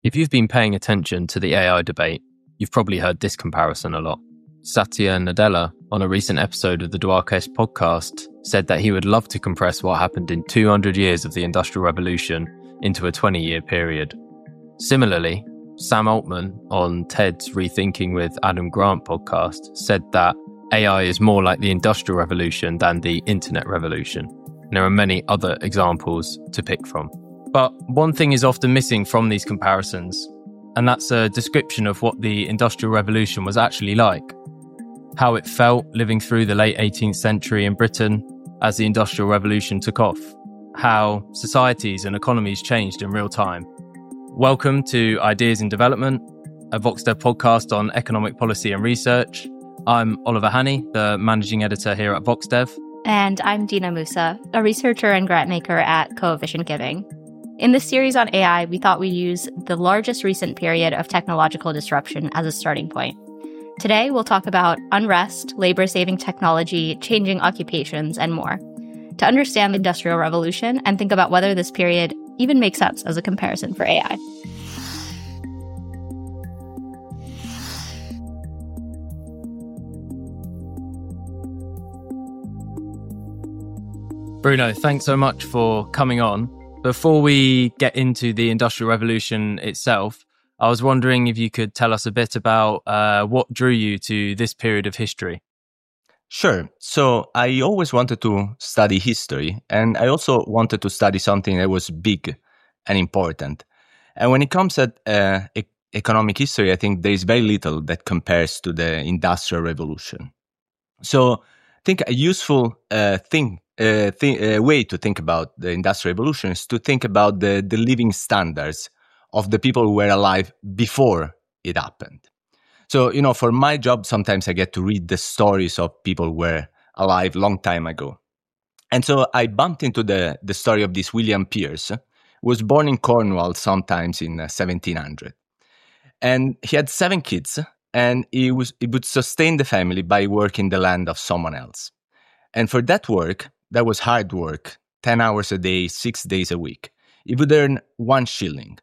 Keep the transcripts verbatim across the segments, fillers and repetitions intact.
If you've been paying attention to the A I debate, you've probably heard this comparison a lot. Satya Nadella, on a recent episode of the Dwarkesh podcast, said that he would love to compress what happened in two hundred years of the Industrial Revolution into a twenty-year period. Similarly, Sam Altman, on TED's Rethinking with Adam Grant podcast, said that A I is more like the Industrial Revolution than the Internet Revolution. And there are many other examples to pick from. But one thing is often missing from these comparisons, and that's a description of what the Industrial Revolution was actually like. How it felt living through the late eighteenth century in Britain as the Industrial Revolution took off. How societies and economies changed in real time. Welcome to Ideas in Development, a VoxDev podcast on economic policy and research. I'm Oliver Hannay, the managing editor here at VoxDev. And I'm Dina Musa, a researcher and grantmaker at Coefficient Giving. In this series on A I, we thought we'd use the largest recent period of technological disruption as a starting point. Today, we'll talk about unrest, labor-saving technology, changing occupations, and more, to understand the Industrial Revolution and think about whether this period even makes sense as a comparison for A I. Bruno, thanks so much for coming on. Before we get into the Industrial Revolution itself, I was wondering if you could tell us a bit about uh, what drew you to this period of history. Sure. So I always wanted to study history, and I also wanted to study something that was big and important. And when it comes at uh, e- economic history, I think there is very little that compares to the Industrial Revolution. So I think a useful uh, thing Uh, th- uh, way to think about the Industrial Revolution is to think about the, the living standards of the people who were alive before it happened. So, you know, for my job, sometimes I get to read the stories of people who were alive long time ago. And so I bumped into the, the story of this William Pierce, who was born in Cornwall sometimes in uh, seventeen hundred. And he had seven kids, and he, was, he would sustain the family by working the land of someone else. And for that work, that was hard work, ten hours a day, six days a week. He would earn one shilling.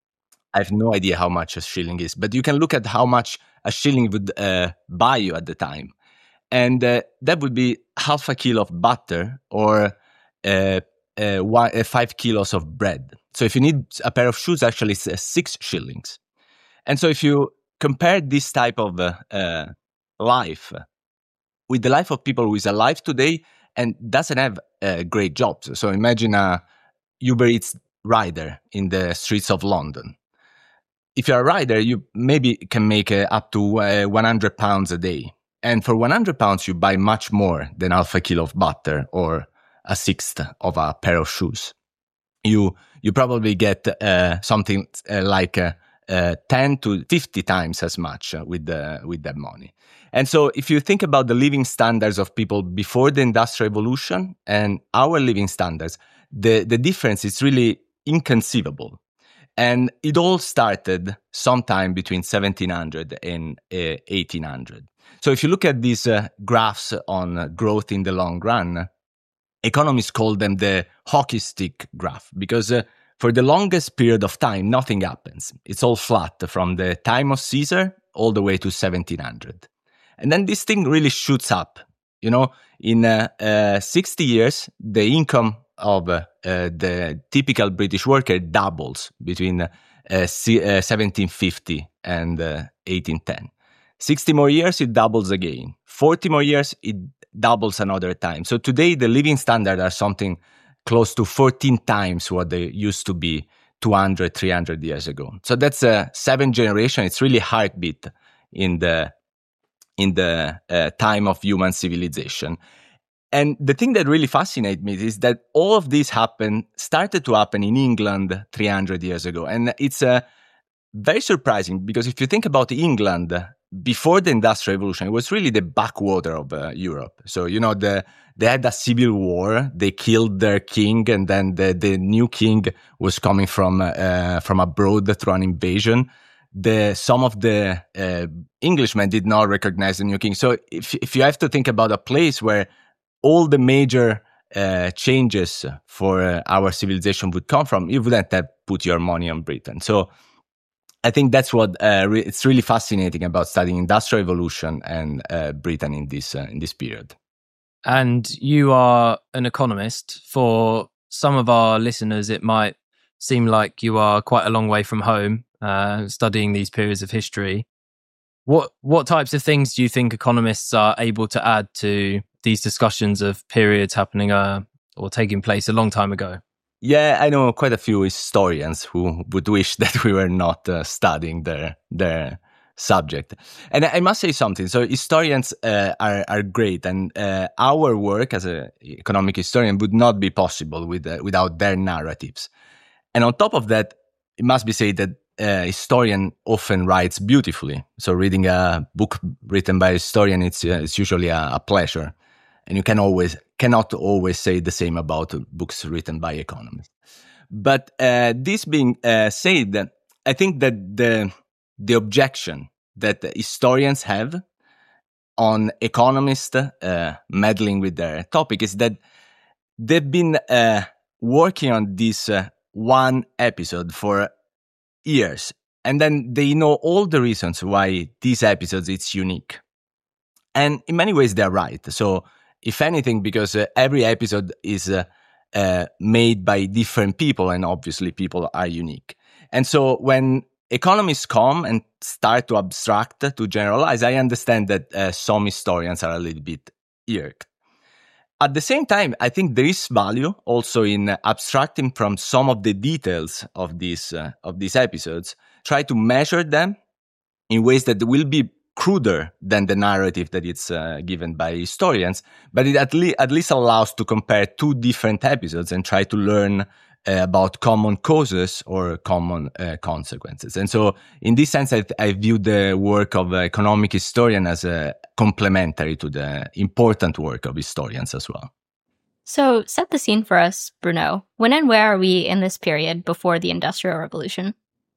I have no idea how much a shilling is, but you can look at how much a shilling would uh, buy you at the time. And uh, that would be half a kilo of butter or uh, uh, one, uh, five kilos of bread. So if you need a pair of shoes, actually it's uh, six shillings. And so if you compare this type of uh, uh, life with the life of people who is alive today, and doesn't have uh, great jobs. So imagine a Uber Eats rider in the streets of London. If you're a rider, you maybe can make uh, up to uh, one hundred pounds a day. And for one hundred pounds, you buy much more than half a kilo of butter or a sixth of a pair of shoes. You you probably get uh, something uh, like uh, uh, ten to fifty times as much uh, with the, with that money. And so if you think about the living standards of people before the Industrial Revolution and our living standards, the, the difference is really inconceivable. And it all started sometime between seventeen hundred and uh, eighteen hundred. So if you look at these uh, graphs on uh, growth in the long run, economists call them the hockey stick graph, because uh, for the longest period of time, nothing happens. It's all flat from the time of Caesar all the way to seventeen hundred. And then this thing really shoots up. You know, in uh, uh, sixty years, the income of uh, uh, the typical British worker doubles between uh, c- uh, seventeen fifty and uh, eighteen ten. sixty more years, it doubles again. forty more years, it doubles another time. So today, the living standards are something close to fourteen times what they used to be two hundred, three hundred years ago. So that's a seven generation. It's really heartbeat in the in the uh, time of human civilization. And the thing that really fascinates me is that all of this happened, started to happen in England three hundred years ago. And it's uh, very surprising, because if you think about England, before the Industrial Revolution, it was really the backwater of uh, Europe. So, you know, the, they had a civil war, they killed their king, and then the, the new king was coming from uh, from abroad through an invasion. The some of the uh, Englishmen did not recognize the new king. So if if you have to think about a place where all the major uh, changes for uh, our civilization would come from, you wouldn't have put your money on Britain. So I think that's what uh, re- it's really fascinating about studying industrial evolution and uh, Britain in this uh, in this period. And you are an economist. For some of our listeners, it might seem like you are quite a long way from home, uh, studying these periods of history. What what types of things do you think economists are able to add to these discussions of periods happening uh, or taking place a long time ago? Yeah, I know quite a few historians who would wish that we were not uh, studying their their subject. And I must say something. So historians uh, are are great, and uh, our work as an economic historian would not be possible with uh, without their narratives. And on top of that, it must be said that a historian often writes beautifully. So reading a book written by a historian, it's uh, it's usually a, a pleasure. And you can always cannot always say the same about books written by economists. But uh, this being uh, said, I think that the the objection that historians have on economists uh, meddling with their topic is that they've been uh, working on this uh, one episode for years, and then they know all the reasons why this episode is unique. And in many ways, they're right. So if anything, because uh, every episode is uh, uh, made by different people, and obviously people are unique. And so when economists come and start to abstract, to generalize, I understand that uh, some historians are a little bit irked. At the same time, I think there is value also in uh, abstracting from some of the details of these uh, of these episodes, try to measure them in ways that will be cruder than the narrative that it's uh, given by historians, but it at, le- at least allows to compare two different episodes and try to learn uh, about common causes or common uh, consequences. And so in this sense, I, th- I view the work of an economic historian as a complementary to the important work of historians as well. So set the scene for us, Bruno. When and where are we in this period before the Industrial Revolution?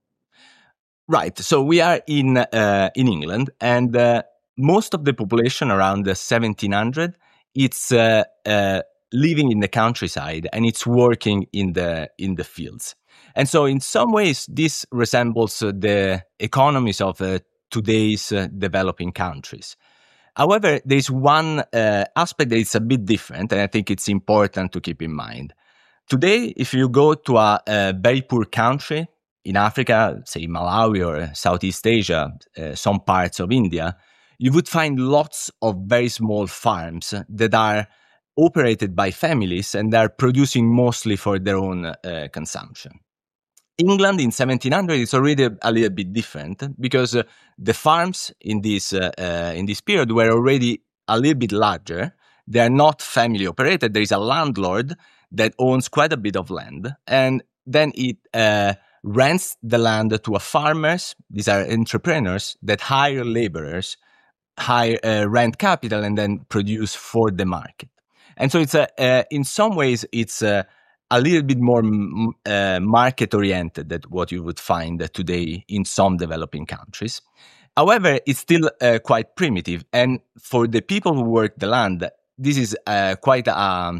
Right. So we are in uh, in England, and uh, most of the population around the seventeen hundred, it's uh, uh, living in the countryside and it's working in the in the fields. And so in some ways, this resembles uh, the economies of uh, today's uh, developing countries. However, there's one uh, aspect that is a bit different, and I think it's important to keep in mind. Today, if you go to a, a very poor country, in Africa, say Malawi or Southeast Asia, uh, some parts of India, you would find lots of very small farms that are operated by families and are producing mostly for their own uh, consumption. England in seventeen hundred is already a little bit different because uh, the farms in this uh, uh, in this period were already a little bit larger. They are not family operated. There is a landlord that owns quite a bit of land, and then it uh, rents the land to a farmers. These are entrepreneurs that hire laborers, hire uh, rent capital, and then produce for the market. And so it's a, uh, in some ways it's a, a little bit more uh, market oriented than what you would find today in some developing countries. However, it's still uh, quite primitive, and for the people who work the land, this is uh, quite a,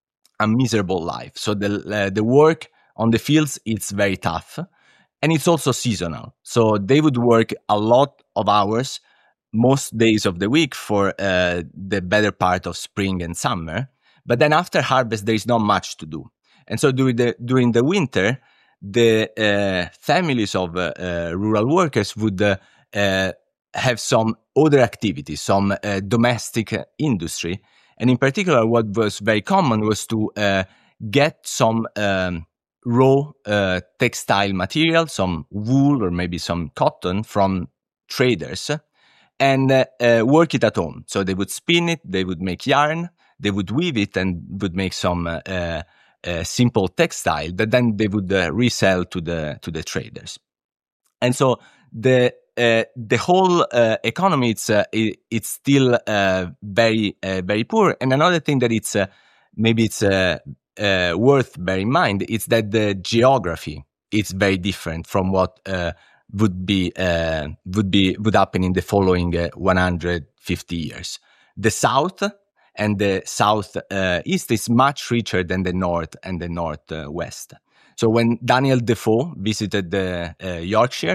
a miserable life. So the uh, the work on the fields, it's very tough, and it's also seasonal. So they would work a lot of hours, most days of the week for uh, the better part of spring and summer. But then after harvest, there is not much to do. And so during the during the winter, the uh, families of uh, uh, rural workers would uh, uh, have some other activities, some uh, domestic industry. And in particular, what was very common was to uh, get some um, raw uh, textile material, some wool or maybe some cotton from traders, and uh, uh, work it at home. So they would spin it, they would make yarn, they would weave it, and would make some uh, uh, uh, simple textile that then they would uh, resell to the to the traders. And so the uh, the whole uh, economy, it's uh, it, it's still uh, very uh, very poor. And another thing that it's uh, maybe it's uh, uh, worth bearing in mind is that the geography is very different from what uh, would be uh, would be would happen in the following uh, one hundred fifty years. The south and the south uh, east is much richer than the north and the northwest. So when Daniel Defoe visited the uh, Yorkshire,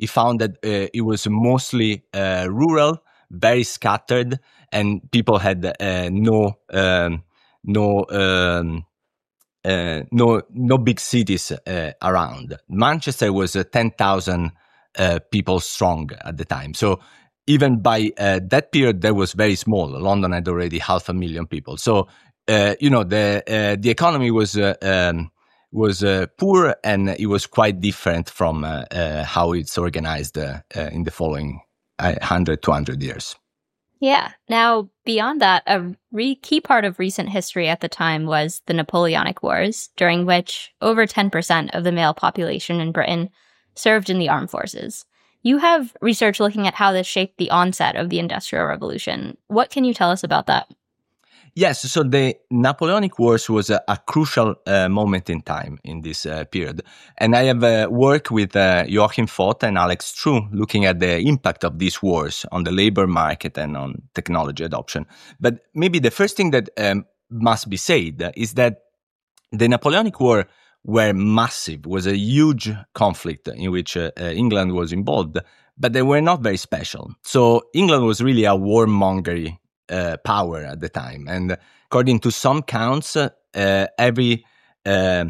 he found that uh, it was mostly uh, rural, very scattered, and people had uh, no um, no um, uh, no no big cities uh, around. Manchester was uh, ten thousand uh, people strong at the time. So even by uh, that period, that was very small. London had already half a million people. So uh, you know the uh, the economy was uh, um, was uh, poor, and it was quite different from uh, uh, how it's organized uh, uh, in the following uh, one hundred, two hundred years. Yeah. Now, beyond that, a re- key part of recent history at the time was the Napoleonic Wars, during which over ten percent of the male population in Britain served in the armed forces. You have research looking at how this shaped the onset of the Industrial Revolution. What can you tell us about that? Yes, so the Napoleonic Wars was a, a crucial uh, moment in time in this uh, period. And I have uh, worked with uh, Joachim Vogt and Alex True looking at the impact of these wars on the labor market and on technology adoption. But maybe the first thing that um, must be said is that the Napoleonic War were massive, was a huge conflict in which uh, uh, England was involved, but they were not very special. So England was really a warmongery Uh, power at the time, and according to some counts, uh, every uh,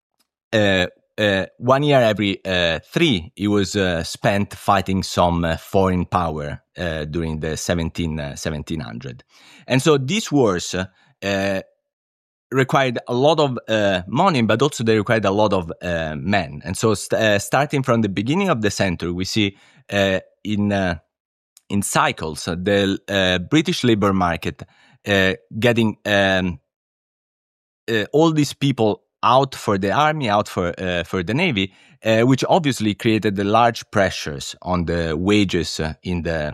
uh, uh, one year every uh, three, it was uh, spent fighting some uh, foreign power uh, during the seventeen hundred, and so these wars uh, required a lot of uh, money, but also they required a lot of uh, men. And so, st- uh, starting from the beginning of the century, we see uh, in uh, in cycles, the uh, British labor market uh, getting um, uh, all these people out for the army, out for uh, for the navy, uh, which obviously created the large pressures on the wages uh, in the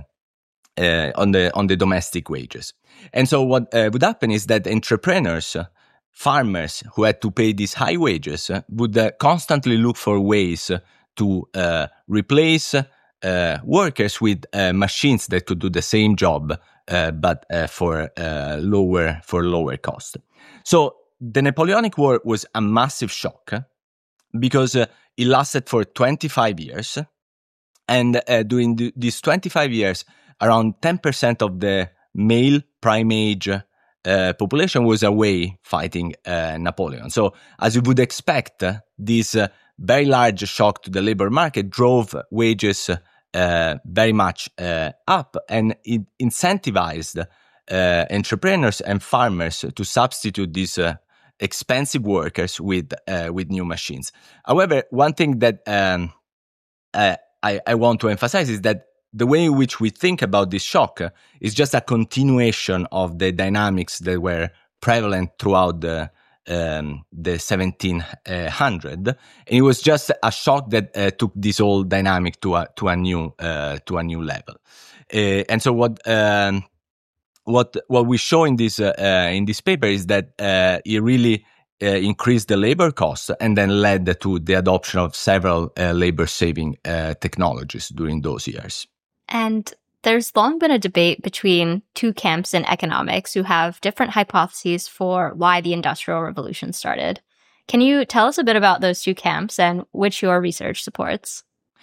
uh, on the on the domestic wages. And so what uh, would happen is that entrepreneurs, uh, farmers who had to pay these high wages, uh, would uh, constantly look for ways uh, to uh, replace Uh, workers with uh, machines that could do the same job, uh, but uh, for uh, lower for lower cost. So the Napoleonic War was a massive shock uh, because uh, it lasted for twenty-five years, and uh, during th- these twenty-five years, around ten percent of the male prime age uh, population was away fighting uh, Napoleon. So, as you would expect, uh, this uh, very large shock to the labor market drove wages uh, very much uh, up, and it incentivized uh, entrepreneurs and farmers to substitute these uh, expensive workers with uh, with new machines. However, one thing that um, uh, I, I want to emphasize is that the way in which we think about this shock is just a continuation of the dynamics that were prevalent throughout the Um, the seventeen hundred, and it was just a shock that uh, took this whole dynamic to a to a new uh, to a new level. Uh, and so what um, what what we show in this uh, uh, in this paper is that uh, it really uh, increased the labor costs and then led to the adoption of several uh, labor saving uh, technologies during those years. And there's long been a debate between two camps in economics who have different hypotheses for why the Industrial Revolution started. Can you tell us a bit about those two camps and which your research supports?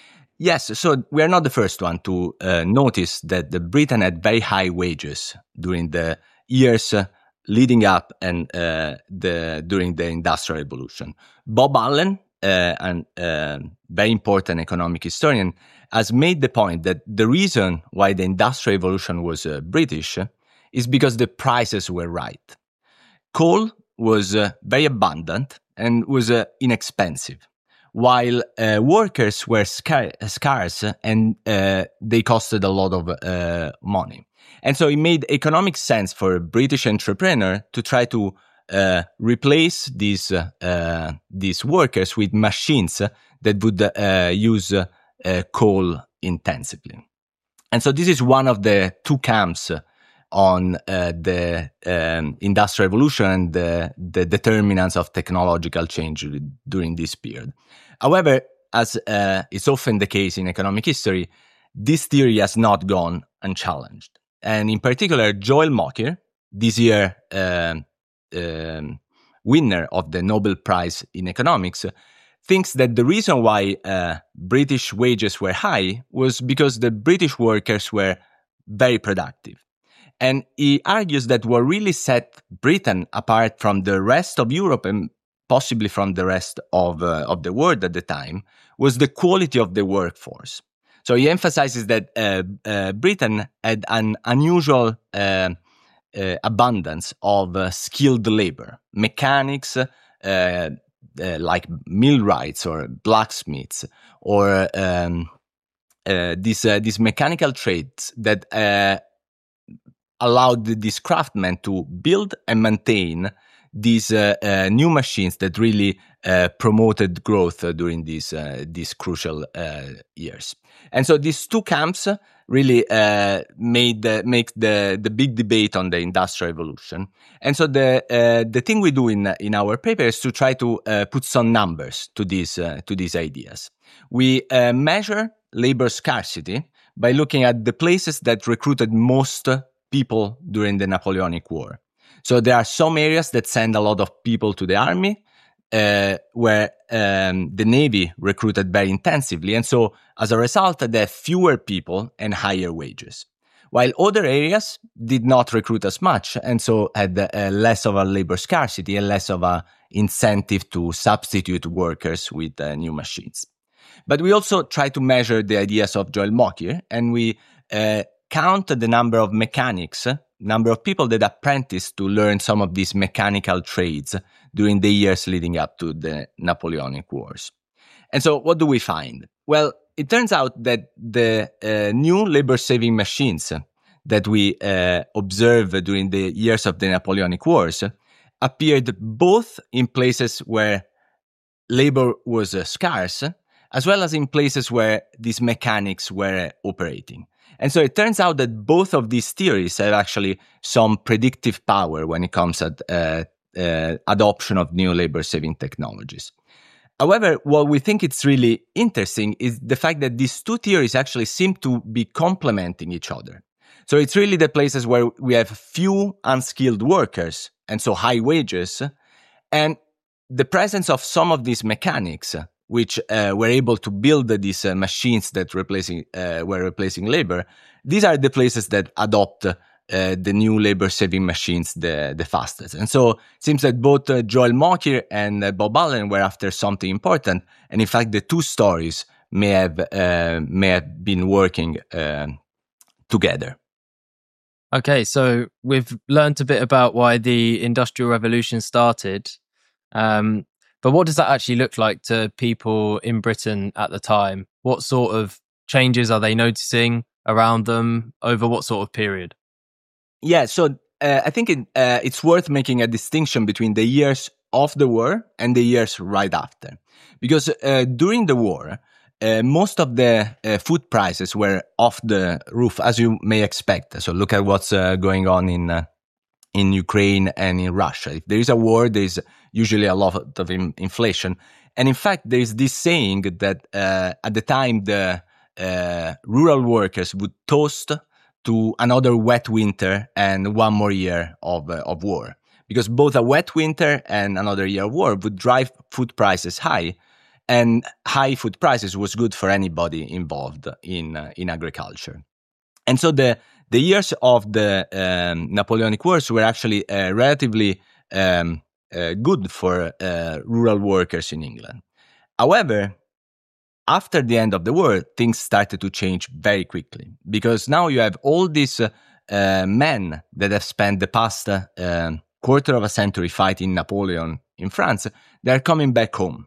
Yes, so we are not the first one to uh, notice that the Britain had very high wages during the years uh, leading up and uh, the during the Industrial Revolution. Bob Allen, uh, a uh, very important economic historian, has made the point that the reason why the Industrial Revolution was uh, British is because the prices were right. Coal was uh, very abundant and was uh, inexpensive, while uh, workers were scar- scarce and uh, they costed a lot of uh, money. And so it made economic sense for a British entrepreneur to try to uh, replace these uh, uh, these workers with machines that would uh, use uh, Uh, coal intensively. And so this is one of the two camps on uh, the um, Industrial Revolution and the, the determinants of technological change during this period. However, as uh, is often the case in economic history, this theory has not gone unchallenged. And in particular, Joel Mokyr, this year uh, um, winner of the Nobel Prize in Economics, thinks that the reason why uh, British wages were high was because the British workers were very productive. And he argues that what really set Britain apart from the rest of Europe and possibly from the rest of, uh, of the world at the time was the quality of the workforce. So he emphasizes that uh, uh, Britain had an unusual uh, uh, abundance of uh, skilled labor, mechanics, uh, uh, like millwrights or blacksmiths, or um, uh, these, uh, these mechanical trades that uh, allowed these craftsmen to build and maintain these uh, uh, new machines that really uh, promoted growth uh, during these uh, these crucial uh, years. And so these two camps really uh, made the, make the the big debate on the Industrial Revolution. And so the uh, the thing we do in in our paper is to try to uh, put some numbers to these uh, to these ideas. We uh, measure labor scarcity by looking at the places that recruited most people during the Napoleonic War. So there are some areas that send a lot of people to the army, uh, where um, the Navy recruited very intensively. And so as a result, they have fewer people and higher wages. While other areas did not recruit as much, and so had uh, less of a labor scarcity and less of a incentive to substitute workers with uh, new machines. But we also try to measure the ideas of Joel Mokyr, and we uh, count the number of mechanics, number of people that apprenticed to learn some of these mechanical trades during the years leading up to the Napoleonic Wars. And so what do we find? Well, it turns out that the uh, new labor-saving machines that we uh, observed during the years of the Napoleonic Wars appeared both in places where labor was uh, scarce, as well as in places where these mechanics were operating. And so it turns out that both of these theories have actually some predictive power when it comes to uh, uh, adoption of new labor-saving technologies. However, what we think it's really interesting is the fact that these two theories actually seem to be complementing each other. So it's really the places where we have few unskilled workers, and so high wages, and the presence of some of these mechanics, which uh, were able to build these uh, machines that replacing uh, were replacing labor. These are the places that adopt uh, the new labor-saving machines the, the fastest. And so it seems that both uh, Joel Mokyr and uh, Bob Allen were after something important. And in fact, the two stories may have uh, may have been working uh, together. Okay, so we've learned a bit about why the Industrial Revolution started. Um, But what does that actually look like to people in Britain at the time? What sort of changes are they noticing around them over what sort of period? Yeah, so uh, I think it, uh, it's worth making a distinction between the years of the war and the years right after. Because uh, during the war, uh, most of the uh, food prices were off the roof, as you may expect. So look at what's uh, going on in uh, in Ukraine and in Russia. If there is a war, there's usually a lot of in- inflation. And in fact, there's this saying that uh, at the time, the uh, rural workers would toast to another wet winter and one more year of, uh, of war. Because both a wet winter and another year of war would drive food prices high. And high food prices was good for anybody involved in, uh, in agriculture. And so the The years of the um, Napoleonic Wars were actually uh, relatively um, uh, good for uh, rural workers in England. However, after the end of the war, things started to change very quickly, because now you have all these uh, uh, men that have spent the past uh, quarter of a century fighting Napoleon in France. They're coming back home.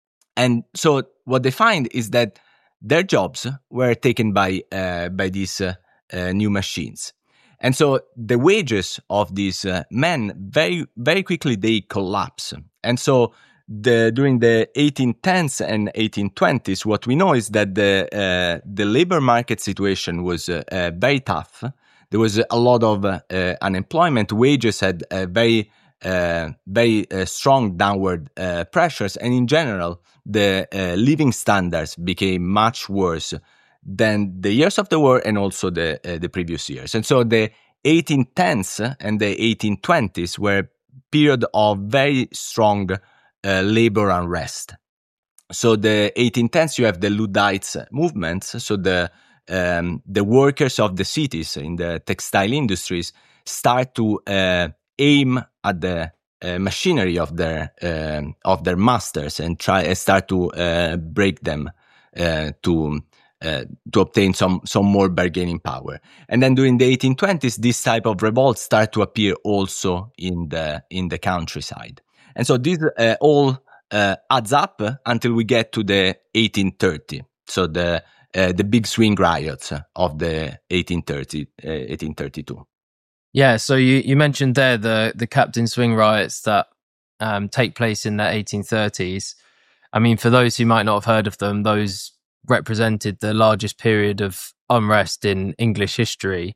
And so what they find is that their jobs were taken by, uh, by these uh, Uh, new machines. And so the wages of these uh, men very, very quickly, they collapse. And so the, during the eighteen tens and eighteen twenties, what we know is that the, uh, the labor market situation was uh, uh, very tough. There was a lot of uh, uh, unemployment. Wages had uh, very, uh, very uh, strong downward uh, pressures. And in general, the uh, living standards became much worse than the years of the war and also the uh, the previous years. And so the eighteen tens and the eighteen twenties were a period of very strong uh, labor unrest. So the eighteen tens, you have the Luddites movements. So the um, the workers of the cities in the textile industries start to uh, aim at the uh, machinery of their uh, of their masters and try uh, start to uh, break them uh, to uh, to obtain some some more bargaining power. And then during the eighteen twenties, this type of revolts start to appear also in the in the countryside. And so this uh, all uh, adds up until we get to the eighteen thirty. So the uh, the big swing riots of the eighteen thirty, uh, eighteen thirty-two. Yeah, so you, you mentioned there the, the Captain Swing riots that um, take place in the eighteen thirties. I mean, for those who might not have heard of them, those represented the largest period of unrest in English history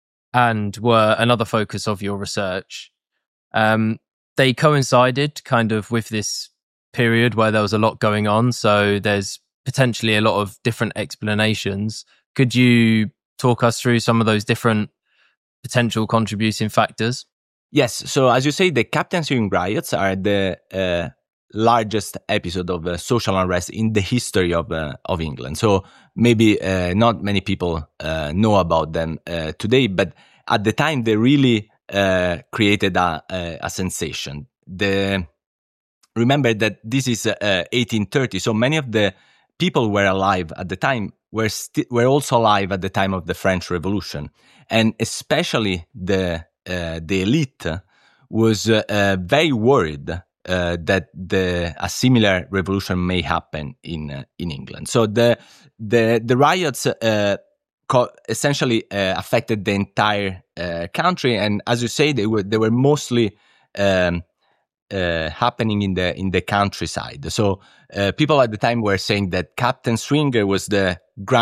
and were another focus of your research. Um, they coincided kind of with this period where there was a lot going on, so there's potentially a lot of different explanations. Could you talk us through some of those different potential contributing factors? Yes. So as you say, the Captain Swing riots are the uh, largest episode of uh, social unrest in the history of uh, of England. So maybe uh, not many people uh, know about them uh, today, but at the time they really uh, created a, a, a sensation. The remember that this is uh, eighteen thirty, so many of the people were alive at the time were sti- were also alive at the time of the French Revolution, and especially the uh, the elite was uh, uh, very worried uh, that the a similar revolution may happen in uh, in England. So the the the riots uh, co- essentially uh, affected the entire uh, country, and as you say, they were they were mostly um, uh, happening in the in the countryside. So uh, people at the time were saying that Captain Swinger was the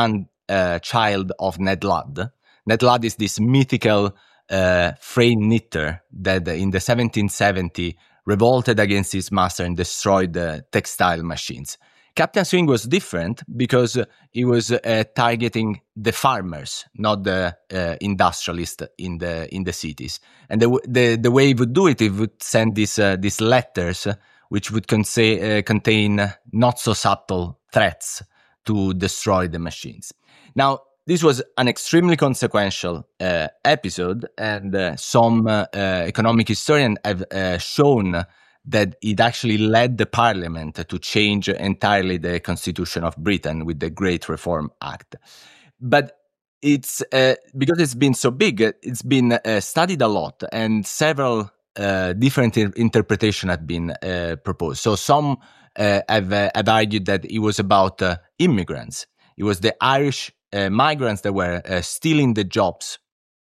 grandchild uh, of Ned Ludd. Ned Ludd is this mythical uh, frame knitter that in the seventeen seventy revolted against his master and destroyed the textile machines. Captain Swing was different because he was uh, targeting the farmers, not the uh, industrialists in the in the cities. And the the the way he would do it, he would send these uh, these letters, which would consa- uh, contain not so subtle threats to destroy the machines. Now, this was an extremely consequential uh, episode, and uh, some uh, uh, economic historians have uh, shown that it actually led the parliament to change entirely the constitution of Britain with the Great Reform Act. But it's uh, because it's been so big, it's been uh, studied a lot, and several uh, different in- interpretations have been uh, proposed. So some uh, have, uh, have argued that it was about uh, immigrants. It was the Irish uh, migrants that were uh, stealing the jobs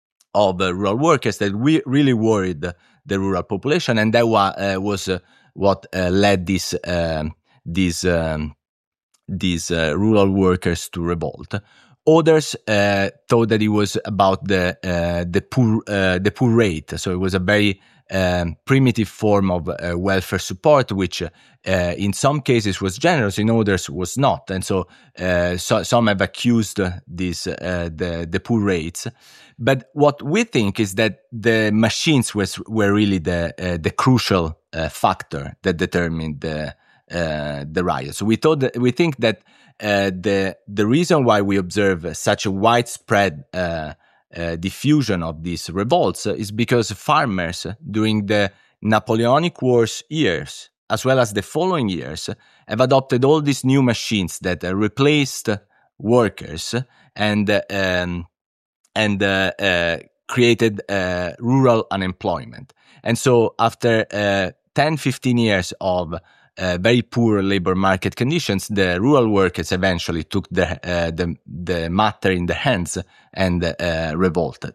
of uh, rural workers that we really worried the rural population, and that wa- uh, was uh, what uh, led these um, these um, these uh, rural workers to revolt. Others uh, thought that it was about the uh, the poor uh, the poor rate, so it was a very um, primitive form of uh, welfare support, which uh, in some cases was generous, in others was not, and so, uh, so some have accused this uh, the the poor rates. But what we think is that the machines was were really the uh, the crucial uh, factor that determined the uh, the riots. So we thought that, we think that uh, the the reason why we observe such a widespread uh, uh, diffusion of these revolts is because farmers during the Napoleonic Wars years, as well as the following years, have adopted all these new machines that uh, replaced workers and uh, um, and uh, uh, created uh, rural unemployment. And so after uh, ten, fifteen years of uh, very poor labor market conditions, the rural workers eventually took the, uh, the, the matter in their hands and uh, revolted.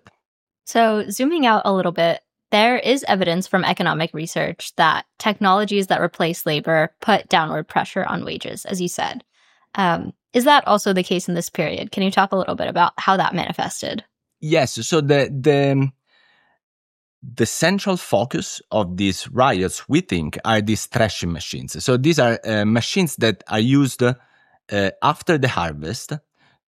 So zooming out a little bit, there is evidence from economic research that technologies that replace labor put downward pressure on wages, as you said. Um, is that also the case in this period? Can you talk a little bit about how that manifested? Yes. So the the the central focus of these riots, we think, are these threshing machines. So these are uh, machines that are used uh, after the harvest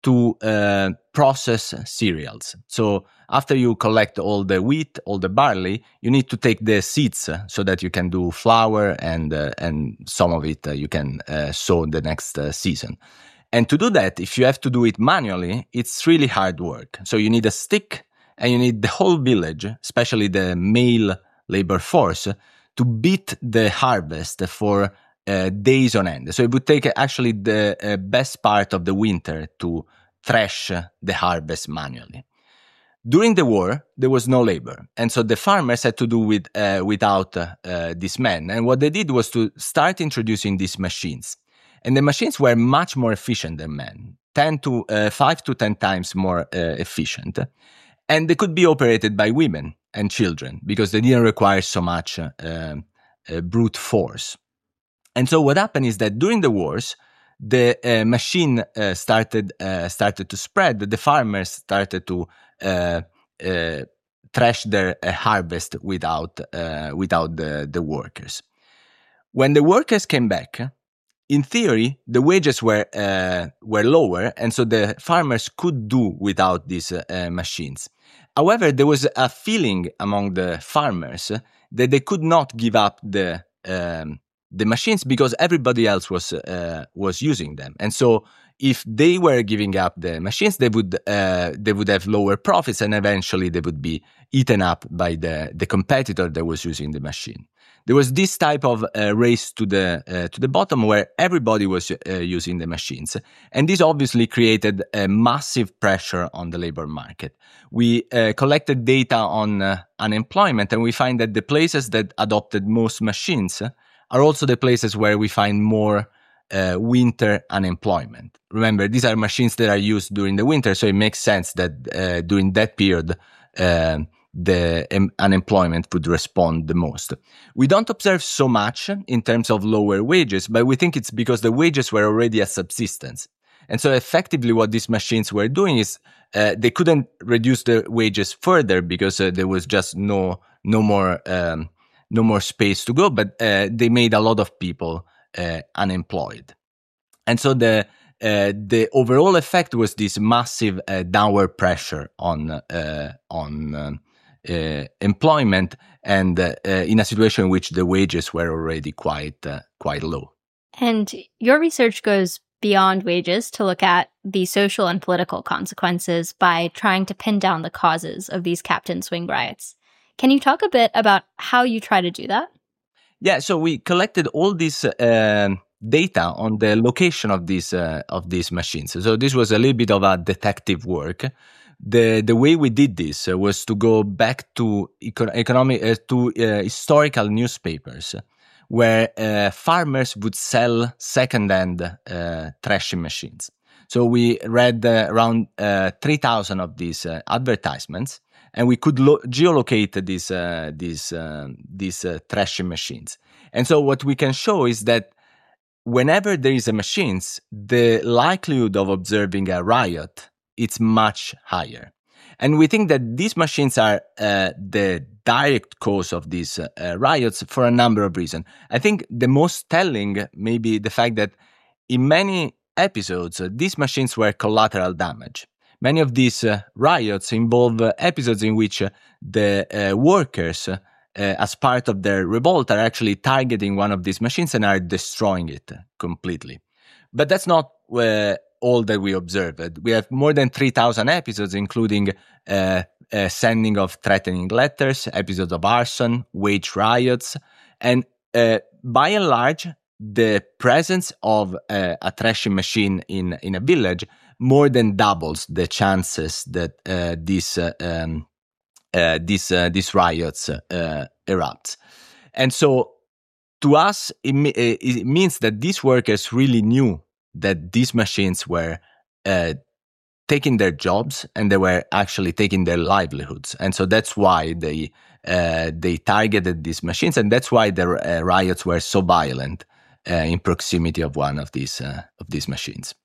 to uh, process cereals. So after you collect all the wheat, all the barley, you need to take the seeds uh, so that you can do flour, and uh, and some of it uh, you can uh, sow the next uh, season. And to do that, if you have to do it manually, it's really hard work. So you need a stick, and you need the whole village, especially the male labor force, to beat the harvest for uh, days on end. So it would take actually the uh, best part of the winter to thresh the harvest manually. During the war, there was no labor, and so the farmers had to do with uh, without uh, uh, these men. And what they did was to start introducing these machines, and the machines were much more efficient than men, ten to uh, five to ten times more uh, efficient, and they could be operated by women and children because they didn't require so much uh, uh, brute force. And so what happened is that during the wars, the uh, machine uh, started uh, started to spread. The farmers started to uh, uh, thresh their uh, harvest without uh, without the, the workers. When the workers came back, in theory, the wages were uh, were lower, and so the farmers could do without these uh, machines. However, there was a feeling among the farmers that they could not give up the um, the machines because everybody else was uh, was using them. And so if they were giving up the machines, they would uh, they would have lower profits, and eventually they would be eaten up by the, the competitor that was using the machine. There was this type of uh, race to the uh, to the bottom where everybody was uh, using the machines. And this obviously created a massive pressure on the labor market. We uh, collected data on uh, unemployment, and we find that the places that adopted most machines are also the places where we find more uh, winter unemployment. Remember, these are machines that are used during the winter, so it makes sense that uh, during that period, uh, the um, unemployment would respond the most. We don't observe so much in terms of lower wages, but we think it's because the wages were already a subsistence. And so effectively what these machines were doing is uh, they couldn't reduce the wages further because uh, there was just no no more um, no more space to go, but uh, they made a lot of people uh, unemployed. And so the uh, the overall effect was this massive uh, downward pressure on uh, on uh, uh, employment, and uh, uh, in a situation in which the wages were already quite uh, quite low. And your research goes beyond wages to look at the social and political consequences by trying to pin down the causes of these captain swing riots. Can you talk a bit about how you try to do that? Yeah, so we collected all this uh, data on the location of these uh, of these machines. So this was a little bit of a detective work. The the way we did this uh, was to go back to eco- economic uh, to uh, historical newspapers where uh, farmers would sell second-hand uh, threshing machines. So we read uh, around uh, three thousand of these uh, advertisements, and we could lo- geolocate these uh, these uh, these uh, threshing machines. And so what we can show is that whenever there is a machine, the likelihood of observing a riot it's much higher. And we think that these machines are uh, the direct cause of these uh, riots for a number of reasons. I think the most telling may be the fact that in many episodes, uh, these machines were collateral damage. Many of these uh, riots involve uh, episodes in which uh, the uh, workers, uh, as part of their revolt, are actually targeting one of these machines and are destroying it completely. But that's not uh, all that we observed. We have more than three thousand episodes, including uh, uh, sending of threatening letters, episodes of arson, wage riots, and uh, by and large, the presence of uh, a threshing machine in, in a village more than doubles the chances that uh, these uh, um, uh, these uh, these riots uh, erupt. And so, to us, it, it means that these workers really knew that these machines were uh, taking their jobs and they were actually taking their livelihoods. And so that's why they uh, they targeted these machines, and that's why the uh, riots were so violent uh, in proximity of one of these uh, of these machines.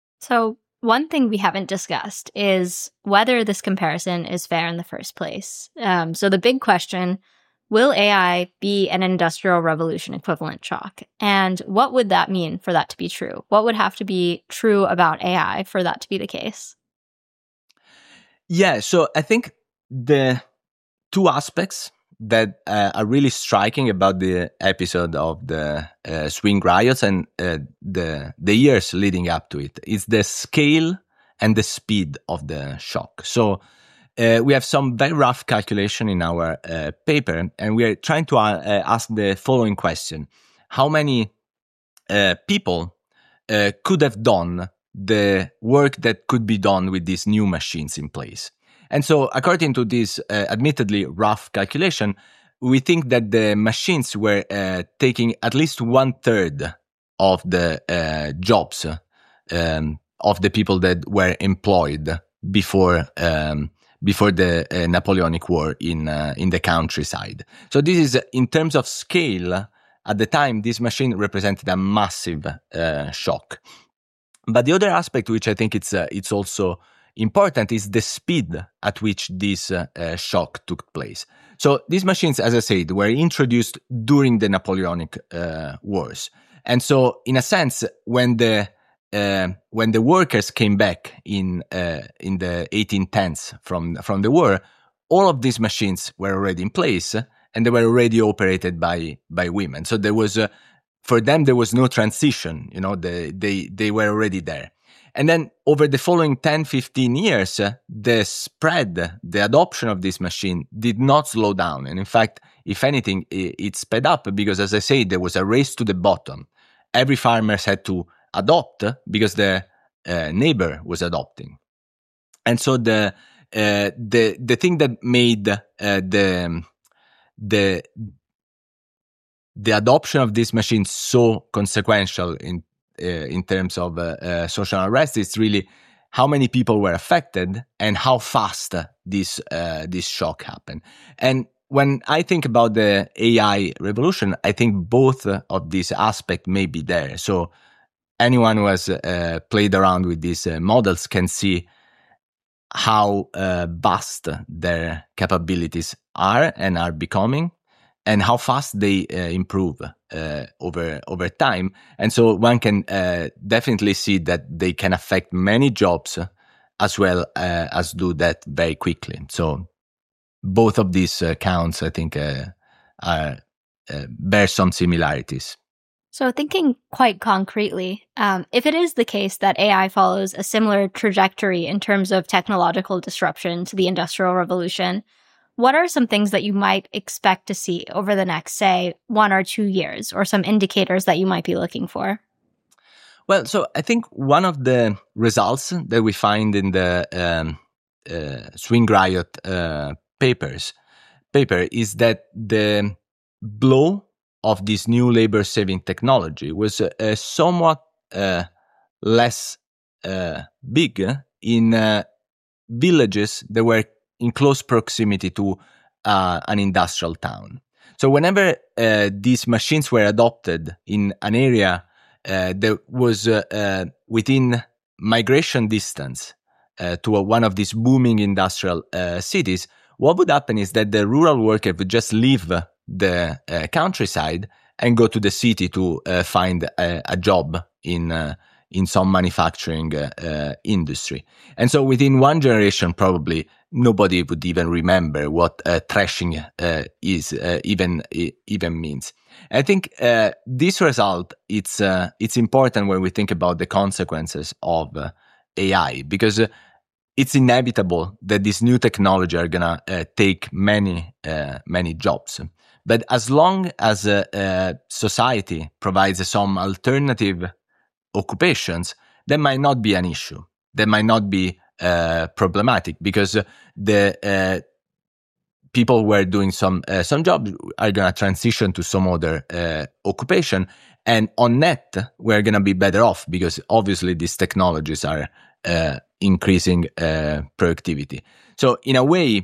So one thing we haven't discussed is whether this comparison is fair in the first place. Um, so the big question, Will A I be an industrial revolution equivalent shock? And what would that mean for that to be true? What would have to be true about A I for that to be the case? Yeah, so I think the two aspects that uh, are really striking about the episode of the uh, swing riots and uh, the the years leading up to it is the scale and the speed of the shock. So uh, we have some very rough calculation in our uh, paper, and we are trying to uh, ask the following question: how many uh, people uh, could have done the work that could be done with these new machines in place? And so, according to this uh, admittedly rough calculation, we think that the machines were uh, taking at least one third of the uh, jobs um, of the people that were employed before um, before the uh, Napoleonic War in uh, in the countryside. So this is, in terms of scale, at the time, this machine represented a massive uh, shock. But the other aspect, which I think it's uh, it's also important, is the speed at which this uh, uh, shock took place. So these machines, as I said, were introduced during the Napoleonic uh, Wars, and so in a sense, when the uh, when the workers came back in uh, in the eighteen tens from from the war, all of these machines were already in place, and they were already operated by by women. So there was uh, for them there was no transition. You know, they they they were already there. And then over the following ten, fifteen years, uh, the spread, the adoption of this machine did not slow down. And in fact, if anything, it, it sped up because, as I say, there was a race to the bottom. Every farmer had to adopt because the uh, neighbor was adopting. And so the uh, the the thing that made uh, the the the adoption of this machine so consequential in Uh, in terms of uh, uh, social unrest, it's really how many people were affected and how fast uh, this uh, this shock happened. And when I think about the A I revolution, I think both uh, of these aspects may be there. So anyone who has uh, played around with these uh, models can see how uh, vast their capabilities are and are becoming, and how fast they uh, improve uh, over over time. And so one can uh, definitely see that they can affect many jobs as well uh, as do that very quickly. So both of these uh, counts, I think, uh, are, uh, bear some similarities. So thinking quite concretely, um, if it is the case that A I follows a similar trajectory in terms of technological disruption to the Industrial Revolution, what are some things that you might expect to see over the next, say, one or two years, or some indicators that you might be looking for? Well, so I think one of the results that we find in the um, uh, Swing Riot uh, papers paper is that the blow of this new labor-saving technology was uh, somewhat uh, less uh, big in uh, villages that were in close proximity to uh, an industrial town. So whenever uh, these machines were adopted in an area uh, that was uh, uh, within migration distance uh, to a, one of these booming industrial uh, cities, what would happen is that the rural worker would just leave the uh, countryside and go to the city to uh, find a, a job in uh, in some manufacturing uh, uh, industry. And so within one generation, probably nobody would even remember what uh, threshing uh, is, uh, even even means. I think uh, this result, it's uh, it's important when we think about the consequences of uh, A I, because uh, it's inevitable that this new technology are gonna uh, take many uh, many jobs. But as long as uh, uh, society provides some alternative occupations, that might not be an issue. That might not be uh, problematic, because the uh, people who are doing some uh, some jobs are going to transition to some other uh, occupation, and on net we're going to be better off, because obviously these technologies are uh, increasing uh, productivity. So in a way,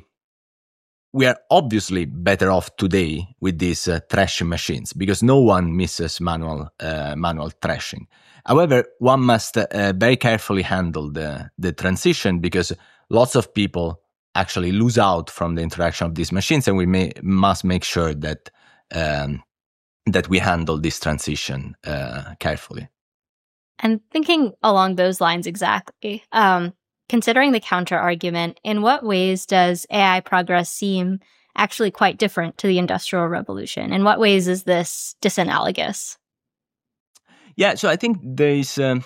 we are obviously better off today with these uh, threshing machines, because no one misses manual uh, manual threshing. However, one must uh, very carefully handle the, the transition, because lots of people actually lose out from the interaction of these machines, and we may must make sure that um, that we handle this transition uh, carefully. And thinking along those lines exactly, um, considering the counter argument, in what ways does A I progress seem actually quite different to the Industrial Revolution? In what ways is this disanalogous? Yeah, so I think there is um,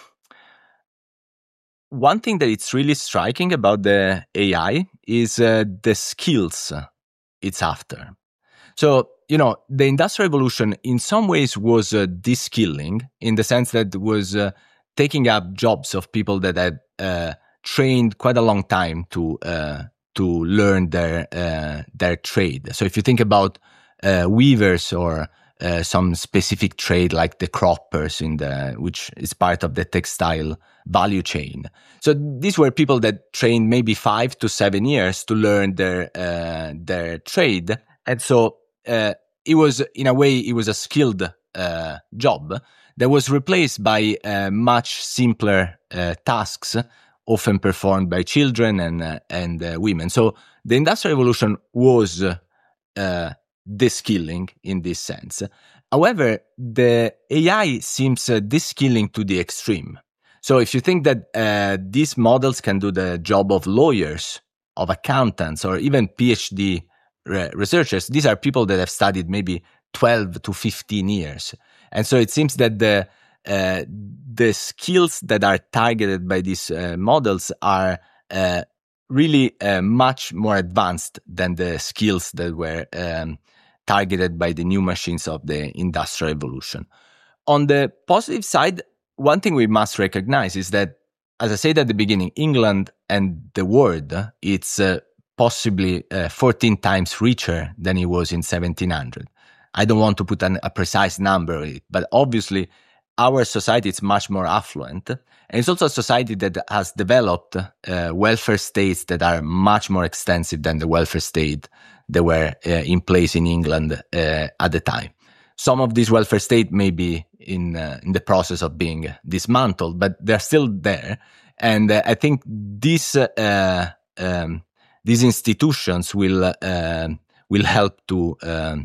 one thing that it's really striking about the A I is uh, the skills it's after. So, you know, the Industrial Revolution in some ways was uh, de-skilling, in the sense that it was uh, taking up jobs of people that had uh, trained quite a long time to uh, to learn their uh, their trade. So if you think about uh, weavers or uh, some specific trade like the croppers, in the which is part of the textile value chain. So these were people that trained maybe five to seven years to learn their uh, their trade, and so uh, it was, in a way, it was a skilled uh, job that was replaced by uh, much simpler uh, tasks, often performed by children and uh, and uh, women. So the Industrial Revolution was uh, uh, de-skilling in this sense. However, the A I seems uh, de-skilling to the extreme. So if you think that uh, these models can do the job of lawyers, of accountants, or even PhD re- researchers, these are people that have studied maybe twelve to fifteen years. And so it seems that the uh, the skills that are targeted by these uh, models are uh, really uh, much more advanced than the skills that were um, targeted by the new machines of the Industrial Revolution. On the positive side, one thing we must recognize is that, as I said at the beginning, England and the world, it's uh, possibly uh, fourteen times richer than it was in seventeen hundred. I don't want to put an, a precise number on it, but obviously our society is much more affluent. And it's also a society that has developed uh, welfare states that are much more extensive than the welfare state that were uh, in place in England uh, at the time. Some of these welfare states may be in uh, in the process of being dismantled, but they're still there. And uh, I think these uh, um, these institutions will uh, will help to um,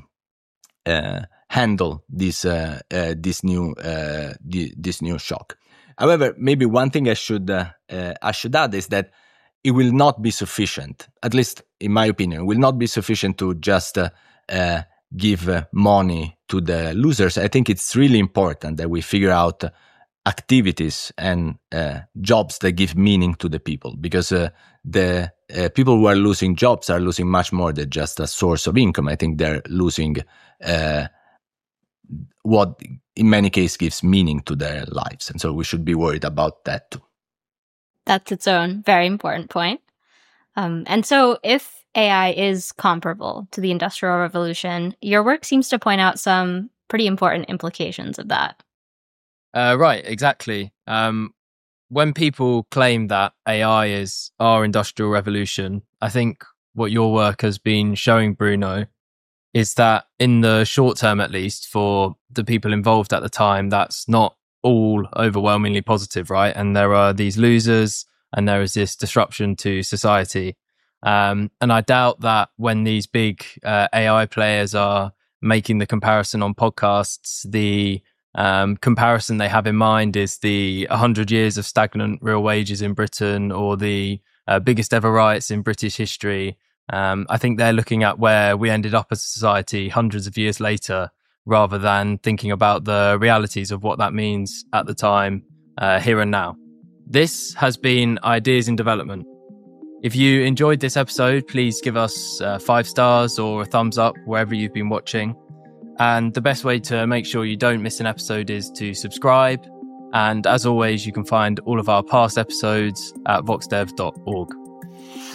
uh, handle this uh, uh, this new uh, the, this new shock. However, maybe one thing I should uh, uh, I should add is that it will not be sufficient, at least in my opinion, it will not be sufficient to just uh, uh, give uh, money to the losers. I think it's really important that we figure out activities and uh, jobs that give meaning to the people, because uh, the uh, people who are losing jobs are losing much more than just a source of income. I think they're losing uh, what in many cases gives meaning to their lives. And so we should be worried about that too. That's its own very important point. Um, and so if A I is comparable to the Industrial Revolution, your work seems to point out some pretty important implications of that. Uh, right, exactly. Um, when people claim that A I is our Industrial Revolution, I think what your work has been showing, Bruno, is that in the short term, at least, for the people involved at the time, that's not all overwhelmingly positive, right? And there are these losers and there is this disruption to society. Um, and I doubt that when these big uh, A I players are making the comparison on podcasts, the um, comparison they have in mind is the one hundred years of stagnant real wages in Britain or the uh, biggest ever riots in British history. Um, I think they're looking at where we ended up as a society hundreds of years later, rather than thinking about the realities of what that means at the time, uh, here and now. This has been Ideas in Development. If you enjoyed this episode, please give us uh, five stars or a thumbs up wherever you've been watching. And the best way to make sure you don't miss an episode is to subscribe. And as always, you can find all of our past episodes at voxdev dot org.